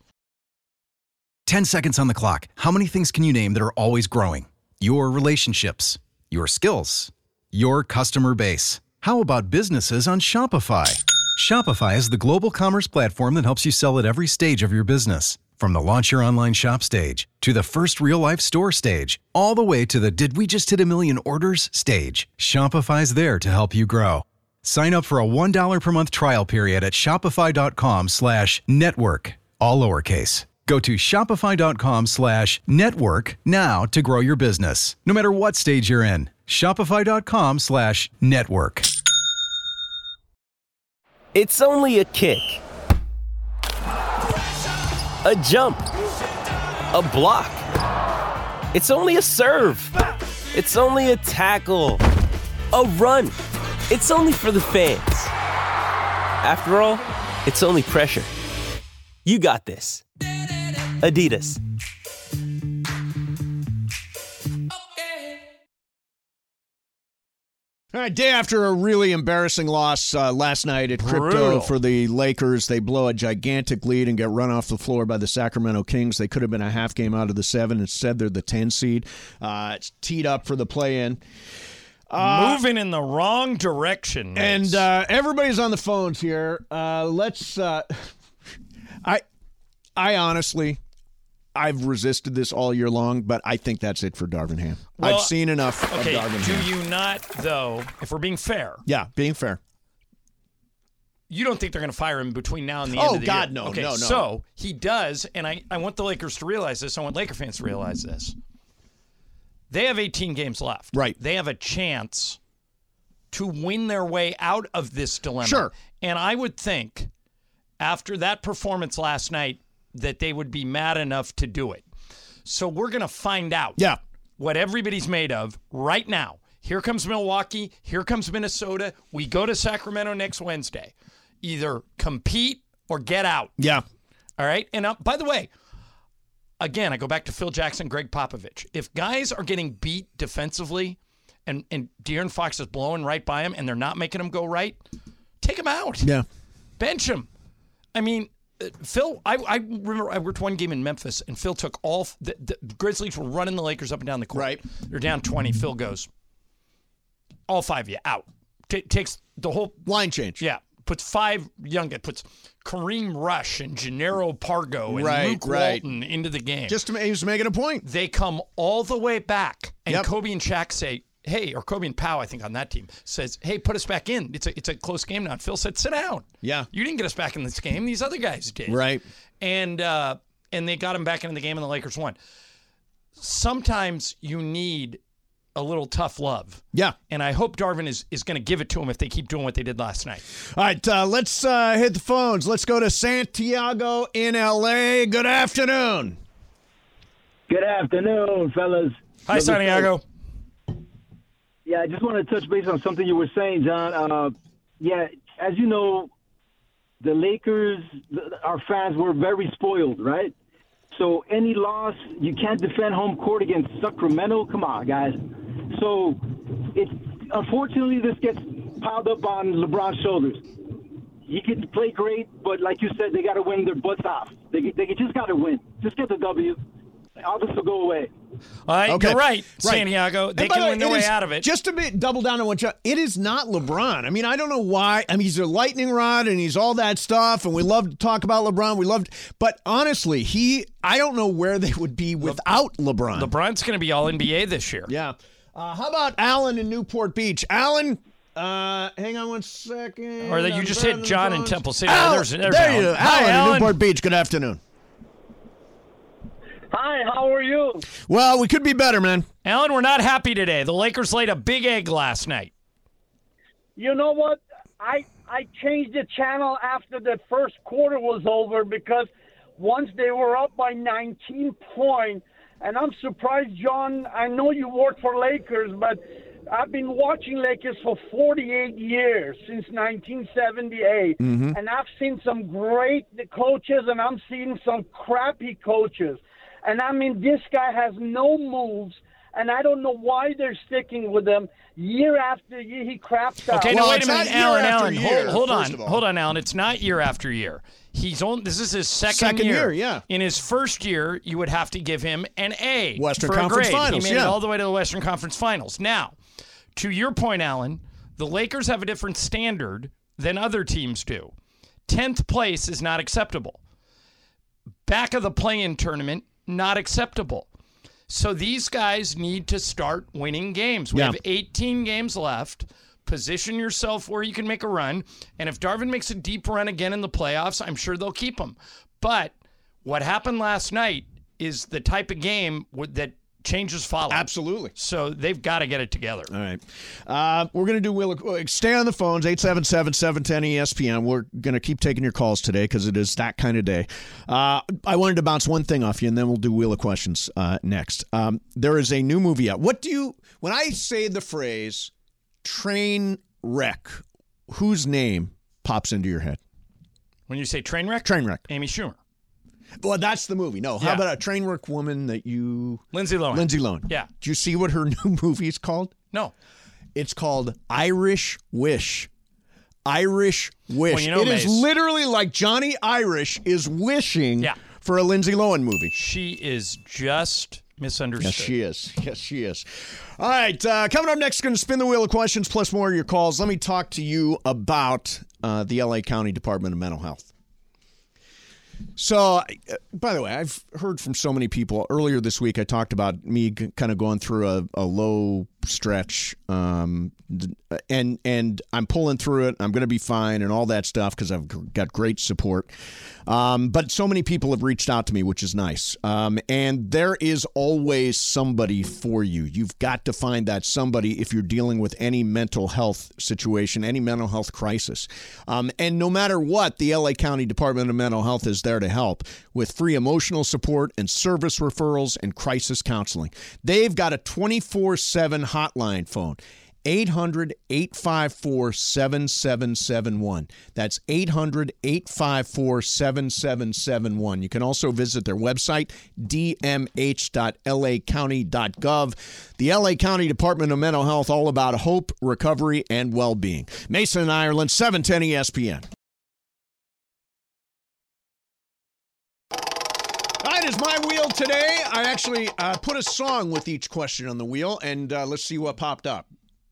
ten seconds on the clock. How many things can you name that are always growing? Your relationships, your skills, your customer base. How about businesses on Shopify? Shopify is the global commerce platform that helps you sell at every stage of your business. From the launch your online shop stage, to the first real-life store stage, all the way to the did we just hit a million orders stage. Shopify's there to help you grow. Sign up for a one dollar per month trial period at shopify.com slash network, all lowercase. Go to shopify.com slash network now to grow your business, no matter what stage you're in. Shopify.com slash network. It's only a kick, a jump, a block. It's only a serve. It's only a tackle, a run. It's only for the fans. After all, it's only pressure. You got this. Adidas. All right, day after a really embarrassing loss uh, last night at Crypto Brutal. for the Lakers. They blow a gigantic lead and get run off the floor by the Sacramento Kings. They could have been a half game out of the seven. Instead, they're the ten seed. Uh, it's teed up for the play-in. Uh, Moving in the wrong direction. Mace. And uh, everybody's on the phones here. Uh, let's. Uh, I, I honestly, I've resisted this all year long, but I think that's it for Darvin Ham. Well, I've seen enough okay, of Darvin do Ham. you not, though, if we're being fair, Yeah, being fair. you don't think they're going to fire him between now and the Oh, end of the God, year? no, okay, no, no. So he does, and I, I want the Lakers to realize this. I want Laker fans to realize this. They have eighteen games left. Right. They have a chance to win their way out of this dilemma. Sure. And I would think after that performance last night that they would be mad enough to do it. So we're going to find out Yeah. what everybody's made of right now. Here comes Milwaukee. Here comes Minnesota. We go to Sacramento next Wednesday. Either compete or get out. Yeah. All right? And uh, by the way, again, I go back to Phil Jackson, Greg Popovich. If guys are getting beat defensively and, and De'Aaron Fox is blowing right by him and they're not making him go right, take him out. Yeah. Bench him. I mean, uh, Phil, I, I remember I worked one game in Memphis, and Phil took all the, the Grizzlies were running the Lakers up and down the court. Right. They're down twenty. Phil goes, all five of you out. T- takes the whole line change. Yeah. Puts five young guys, puts Kareem Rush and Gennaro Pargo and Right, Luke right. Walton into the game. Just to, he was making a point. They come all the way back, and Yep. Kobe and Shaq say, hey, or Kobe and Powell, I think, on that team, says, hey, put us back in. It's a, it's a close game now. And Phil said, sit down. Yeah. You didn't get us back in this game. These other guys did. Right. And, uh, and they got him back into the game, and the Lakers won. Sometimes you need a little tough love. Yeah. And I hope Darvin is, is going to give it to him if they keep doing what they did last night. All right, uh, let's uh, hit the phones. Let's go to Santiago in L A. Good afternoon. Good afternoon, fellas. Hi, Love Santiago. Yeah, I just want to touch base on something you were saying, John. Uh, yeah, as you know, the Lakers, the, our fans were very spoiled, right? So any loss, you can't defend home court against Sacramento. Come on, guys. So it unfortunately this gets piled up on LeBron's shoulders. He could play great, but like you said, they got to win their butts off. They they just got to win. Just get the W. All this will go away. All right, Okay. you're right, Right. Santiago. They And by can the win their it way is- out of it. Just to be, double down on what you, it is not LeBron. I mean, I don't know why. I mean, he's a lightning rod and he's all that stuff, and we love to talk about LeBron. We loved, but honestly, he, I don't know where they would be without LeBron. LeBron's going to be all N B A this year. Yeah. Uh, how about Alan in Newport Beach? Alan, uh, hang on one second. Or that you I'm just grabbing hit the John in phones. Temple City. Al, There's- there's there Alan. you go. Hi, Alan in Alan. Newport Beach. Good afternoon. Hi, how are you? Well, we could be better, man. Alan, we're not happy today. The Lakers laid a big egg last night. You know what? I I changed the channel after the first quarter was over because once they were up by nineteen points, and I'm surprised, John, I know you work for Lakers, but I've been watching Lakers for forty-eight years, since nineteen seventy-eight, Mhm. and I've seen some great coaches, and I'm seeing some crappy coaches. And, I mean, this guy has no moves, and I don't know why they're sticking with him. Year after year, he craps out. Okay, now wait a minute, Alan. after Alan, year, hold, hold on, first of all. hold on, Alan. It's not year after year. He's on. This is his second, Second year, yeah. In his first year, you would have to give him an A. Western for a Conference grade. Finals, He made it yeah. all the way to the Western Conference Finals. Now, to your point, Alan, the Lakers have a different standard than other teams do. Tenth place is not acceptable. Back of the play-in tournament, not acceptable. So these guys need to start winning games. We Yeah. have eighteen games left. Position yourself where you can make a run. And if Darvin makes a deep run again in the playoffs, I'm sure they'll keep him. But what happened last night is the type of game w- that changes follow. Absolutely. So they've got to get it together. All right. Uh, we're going to do Wheel of, stay on the phones, eight seven seven, seven one zero, E S P N. We're going to keep taking your calls today because it is that kind of day. Uh, I wanted to bounce one thing off you, and then we'll do Wheel of Questions uh, next. Um, there is a new movie out. What do you, when I say the phrase train wreck, whose name pops into your head? When you say train wreck? Train wreck. Amy Schumer. Well, that's the movie. No, how Yeah. about a train wreck woman that you... Lindsay Lohan. Lindsay Lohan. Yeah. Do you see what her new movie is called? No. It's called Irish Wish. Irish Wish. Well, you know, it is Mace- literally like Johnny Irish is wishing Yeah. for a Lindsay Lohan movie. She is just misunderstood. Yes, she is. Yes, she is. All right, uh, coming up next, going to spin the wheel of questions plus more of your calls. Let me talk to you about uh, the L A County Department of Mental Health. So, uh, by the way, I've heard from so many people. Earlier this week, I talked about me g- kind of going through a, a low stretch, um, d- and and I'm pulling through it. I'm going to be fine and all that stuff because I've g- got great support. Um, but so many people have reached out to me, which is nice. Um, and there is always somebody for you. You've got to find that somebody if you're dealing with any mental health situation, any mental health crisis. Um, and no matter what, the L A County Department of Mental Health is there to help with free emotional support and service referrals and crisis counseling. They've got a twenty-four seven hotline phone. eight hundred, eight five four, seven seven seven one. That's eight hundred, eight five four, seven seven seven one. You can also visit their website, d m h dot l a county dot gov. The L A County Department of Mental Health, all about hope, recovery, and well-being. Mason and Ireland, seven ten E S P N. All right, is my wheel today. I actually uh, put a song with each question on the wheel, and uh, let's see what popped up.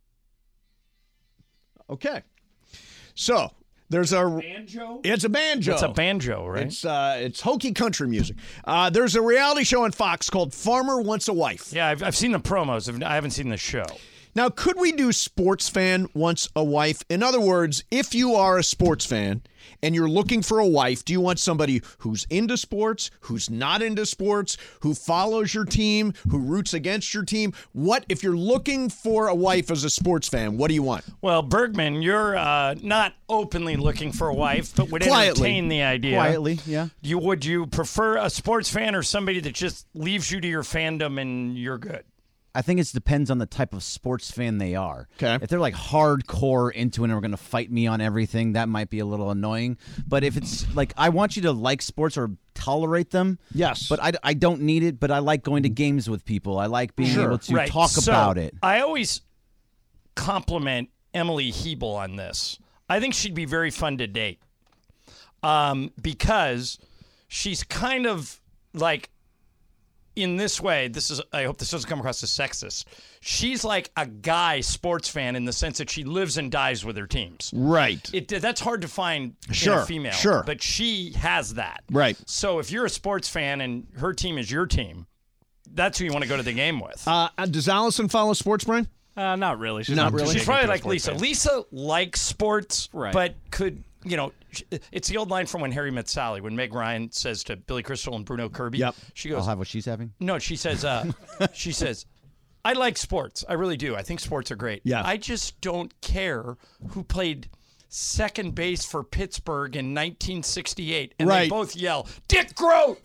Okay. So, there's a banjo? It's a banjo. It's a banjo, right? It's uh it's hokey country music. Uh, there's a reality show on Fox called Farmer Wants a Wife. Yeah, I've, I've seen the promos. I've- I haven't seen the show. Now, could we do sports fan wants a wife? In other words, if you are a sports fan and you're looking for a wife, do you want somebody who's into sports, who's not into sports, who follows your team, who roots against your team? What, if you're looking for a wife as a sports fan, what do you want? Well, Bergman, you're uh, not openly looking for a wife, but would Quietly. entertain the idea. Quietly, yeah. You would you prefer a sports fan or somebody that just leaves you to your fandom and you're good? I think it depends on the type of sports fan they are. Okay. If they're like hardcore into it and are going to fight me on everything, that might be a little annoying. But if it's like, I want you to like sports or tolerate them. Yes. But I, I don't need it, but I like going to games with people. I like being Sure. able to Right. talk So, about it. I always compliment Emily Hebel on this. I think she'd be very fun to date um, because she's kind of like, in this way, this is, I hope this doesn't come across as sexist. She's like a guy sports fan in the sense that she lives and dies with her teams. Right. It, that's hard to find in Sure, a female. sure. But she has that. Right. So if you're a sports fan and her team is your team, that's who you want to go to the game with. Uh, does Allison follow sports, Brian? Uh, not really. She's Not not, really? She's big probably into a like sports Lisa. fan. Lisa likes sports, Right. but could, you know, sh- it's the old line from When Harry Met Sally, when Meg Ryan says to Billy Crystal and Bruno Kirby, Yep. she goes, I'll have what she's having. no, she says, uh, she says, I like sports. I really do. I think sports are great. Yeah. I just don't care who played second base for Pittsburgh in nineteen sixty-eight. And Right. they both yell, Dick Groat!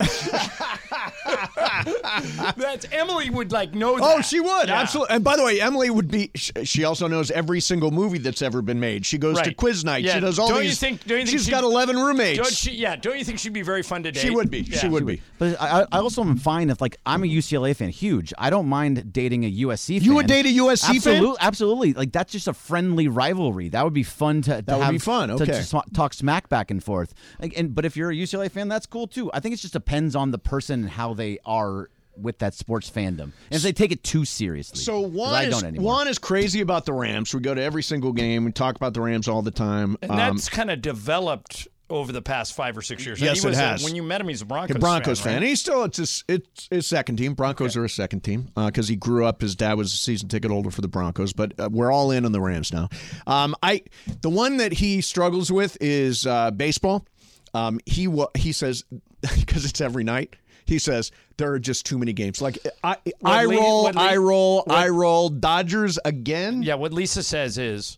That's, Emily would like know that. Oh, she would. Yeah. Absolutely. And by the way, Emily would be, sh- she also knows every single movie that's ever been made. She goes to Right. quiz night. Yeah. She does all Don't these. you think, don't you think she's she'd- got eleven roommates. Don't she, yeah, don't you think she'd be very fun to date? She would be. Yeah. She would be. But I, I also am fine if, like, I'm a U C L A fan, huge. I don't mind dating a U S C fan. You would date a U S C fan? Absolute- Absolutely. Like, that's just a friendly rivalry. That would be fun to, to That would have, be fun, to okay. just talk smack back and forth. Like, and But if you're a U C L A fan, that's cool, too. I think it just depends on the person and how they are with that sports fandom. And if they take it too seriously. So 'Cause Juan I is, don't anymore. Juan is crazy about the Rams. We go to every single game. We talk about the Rams all the time. And Um, that's kind of developed over the past five or six years. Yes, he was it a- has. when you met him, he's a Broncos, a Broncos fan. fan. right? He's still it's his, it's his second team. Broncos are his second team because he grew up. His dad was a season ticket holder for the Broncos, but uh, we're all in on the Rams now. Um, I the one that he struggles with is uh, baseball. Um, he wa- he says because it's every night. He says there are just too many games. Like I, I Lee- roll, what Lee- I roll, what- I roll. Dodgers again. Yeah, what Lisa says is,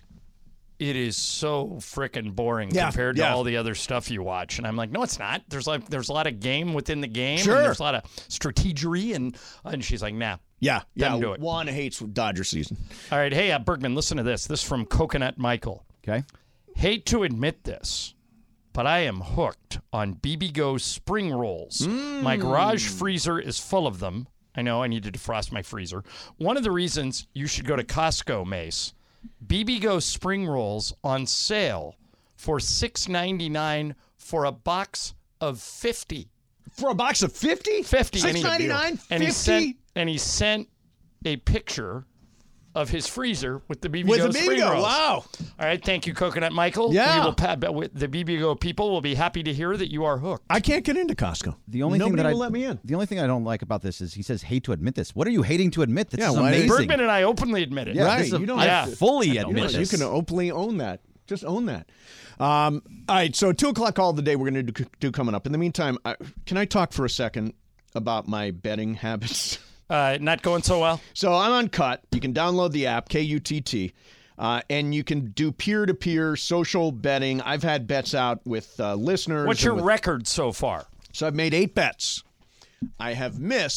it is so freaking boring Yeah, compared yeah. to all the other stuff you watch. And I'm like, no, it's not. There's like there's a lot of game within the game. Sure. And there's a lot of strategery, and and she's like, nah. Yeah, yeah. Doesn't do it. Juan hates Dodger season. All right, hey uh, Bergman, listen to this. This is from Coconut Michael. Okay. Hate to admit this, but I am hooked on B B Go spring rolls. My garage freezer is full of them. I know I need to defrost my freezer. One of the reasons you should go to Costco, Mace, B B Go spring rolls on sale for six ninety-nine for a box of fifty. For a box of fifty? fifty. six ninety-nine? And he fifty? sent and he sent a picture of his freezer with the B B With Go the B B spring Go, rolls. wow. All right, thank you, Coconut Michael. Yeah. We will pa- with the B B Go people will be happy to hear that you are hooked. I can't get into Costco. The only Nobody thing that will I, let me in. The only thing I don't like about this is he says hate to admit this. What are you hating to admit? This Yeah, is why- amazing. Bergman and I openly admit it. Yeah, Right, this is a- you don't I have to- fully You, admit know, you this. can openly own that. Just own that. Um, all right, so two o'clock call of the day we're going to do, do coming up. In the meantime, I, can I talk for a second about my betting habits? Uh, not going so well. So I'm on Cut. You can download the app, K U T T, uh, and you can do peer-to-peer social betting. I've had bets out with uh, listeners. What's and your with- record so far? So I've made eight bets. I have missed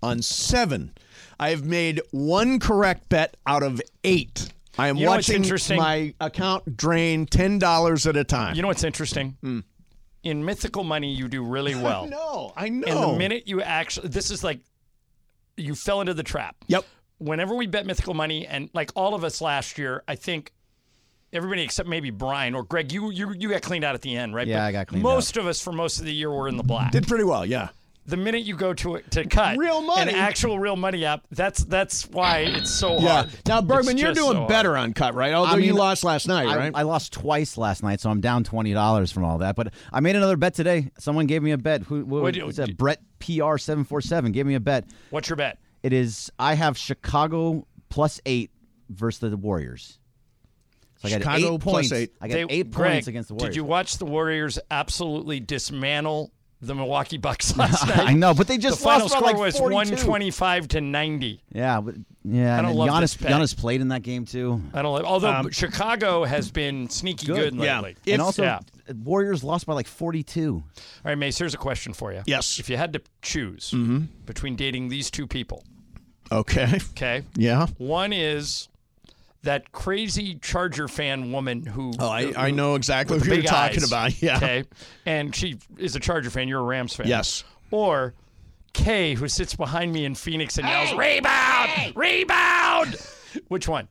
on seven. I have made one correct bet out of eight. I am You know what's watching interesting? my account drain ten dollars at a time. You know what's interesting? Mm. In Mythical Money, you do really well. I know. I know. And the minute you actually, this is like, you fell into the trap. Yep. Whenever we bet Mythical Money, and like all of us last year, I think everybody except maybe Brian or Greg, you you you got cleaned out at the end, right? Yeah, But I got cleaned most of us for most of the year were in the black. Did pretty well, yeah. The minute you go to to cut Real money. an actual real money app, that's that's why it's so Yeah. hard. Now, Bergman, It's you're just doing so better hard. on cut, right? Although I mean, you lost last night, I, right? I lost twice last night, so I'm down twenty dollars from all that. But I made another bet today. Someone gave me a bet. Who what, What'd you- was that? Brett P R seven four seven gave me a bet. What's your bet? It is I have Chicago plus eight versus the Warriors. So I got Chicago eight plus points. eight. I got They- eight Greg, points against the Warriors. Did you watch the Warriors absolutely dismantle the Milwaukee Bucks last night? I know, but they just the final lost by score like was forty-two. one twenty-five to ninety. Yeah, but yeah. I and don't then love Giannis, this bet. Giannis played in that game too. I don't. Although Um, Chicago has been sneaky good, lately. and also yeah. Warriors lost by like forty-two. All right, Mace. Here's a question for you. Yes. If you had to choose Mhm. between dating these two people, Okay. okay. Yeah. One is that crazy Charger fan woman who. Oh, I- who- I know exactly with who the you're big talking eyes, about, yeah. Okay. And she is a Charger fan. You're a Rams fan. Yes. Or Kay, who sits behind me in Phoenix and yells, "Rebound! Rebound!" Which one?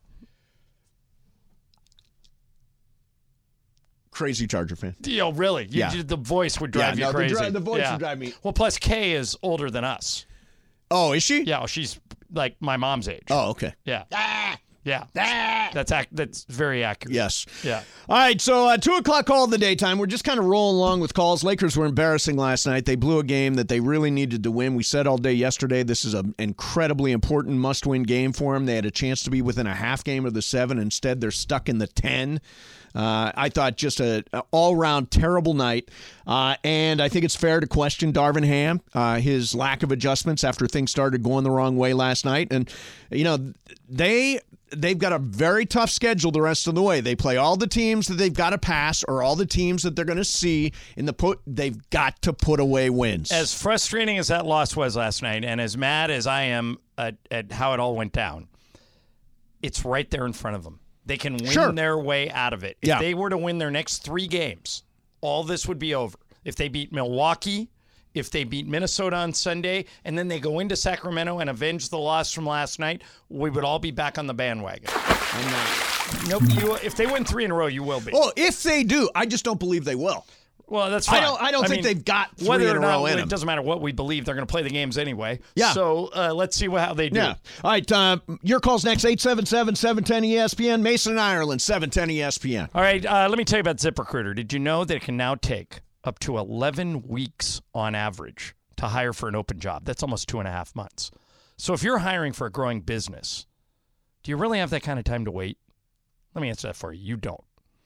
Crazy Charger fan. Oh, really? You, Yeah. you- the voice would drive Yeah, you no, the crazy. dri- the voice Yeah. would drive me- Well, plus Kay is older than us. Oh, is she? Yeah, she's like my mom's age. Oh, okay. Yeah. Yeah. That's ac- that's very accurate. Yes. Yeah. All right, so uh, two o'clock call of the daytime. We're just kind of rolling along with calls. Lakers were embarrassing last night. They blew a game that they really needed to win. We said all day yesterday this is an incredibly important must-win game for them. They had a chance to be within a half game of the seven. Instead, they're stuck in the ten. Uh, I thought just a, a all-round terrible night. Uh, and I think it's fair to question Darvin Ham, uh, his lack of adjustments after things started going the wrong way last night. And, you know, they... They've got a very tough schedule the rest of the way. They play all the teams that they've got to pass or all the teams that they're going to see in the put. They've got to put away wins. As frustrating as that loss was last night, and as mad as I am at, at how it all went down, it's right there in front of them. They can win Sure. their way out of it. If Yeah. they were to win their next three games, all this would be over. If they beat Milwaukee, if they beat Minnesota on Sunday, and then they go into Sacramento and avenge the loss from last night, we would all be back on the bandwagon. I'm not. Nope. You, if they win three in a row, you will be. Well, if they do, I just don't believe they will. Well, that's I fine. don't- I don't think mean, they've got three whether in or a not, row in It them. doesn't matter what we believe. They're going to play the games anyway. Yeah. So uh, let's see what, how they do. Yeah. All right. Uh, your call's next. eight seven seven, seven one zero, E S P N. Mason, Ireland, seven ten E S P N. All right. Uh, let me tell you about ZipRecruiter. Did you know that it can now take up to eleven weeks on average to hire for an open job? That's almost two and a half months. So if you're hiring for a growing business, do you really have that kind of time to wait? Let me answer that for you. You don't.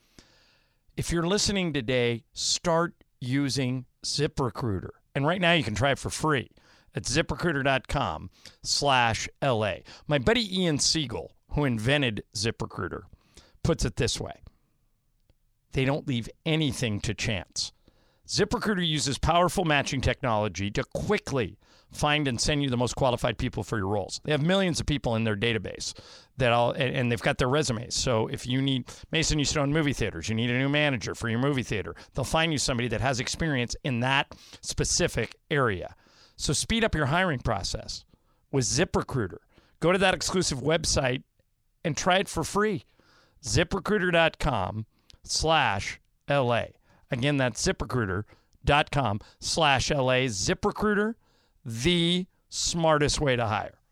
If you're listening today, start using ZipRecruiter. And right now you can try it for free at ZipRecruiter.com slash LA. My buddy Ian Siegel, who invented ZipRecruiter, puts it this way. They don't leave anything to chance. ZipRecruiter uses powerful matching technology to quickly find and send you the most qualified people for your roles. They have millions of people in their database that all, and, and they've got their resumes. So if you need, Mason used to own movie theaters, you need a new manager for your movie theater, they'll find you somebody that has experience in that specific area. So speed up your hiring process with ZipRecruiter. Go to that exclusive website and try it for free. ZipRecruiter.com slash LA. Again, that's ZipRecruiter.com slash LA. ZipRecruiter, the smartest way to hire.